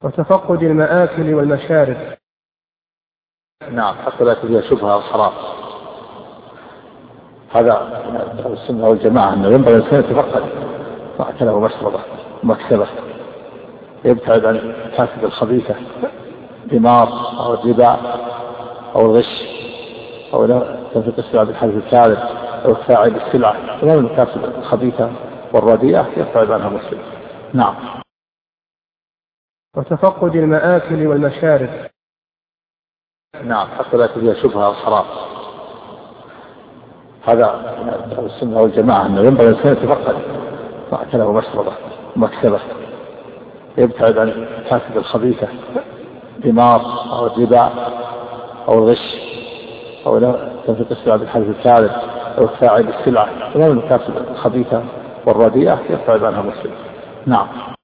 وتفقد المآكل والمشارب. نعم، حتى لا تجد شبهة أو حرام. هذا السنة والجماعة أنه ينبغي الإنسان يتفقد مأكله ومشربه ومكسبه، يبتعد عن الكاسب الخبيثة، الدمار أو الربا أو الغش أو تنفيق السلع بالحلف الكاذب أو الساعي بالسلعة، ولا من الكاسب الخبيثة والرديئة يبتعد عنها مسلم. نعم. وتفقد المآكل والمشارب. نعم، حتى لا تجد شبهة أو حرام. هذا السنة والجماعة أنه ينبغي الإنسان يتفقد مأكله ومشربه ومكسبه، يبتعد عن الكاسب الخبيثة، الدمار أو الربا أو الغش أو تنفيق السلع بالحلف الكاذب أو الساعي بالسلعة، ولا من الكاسب الخبيثة والرديئة يبتعد عنها مسلم. نعم.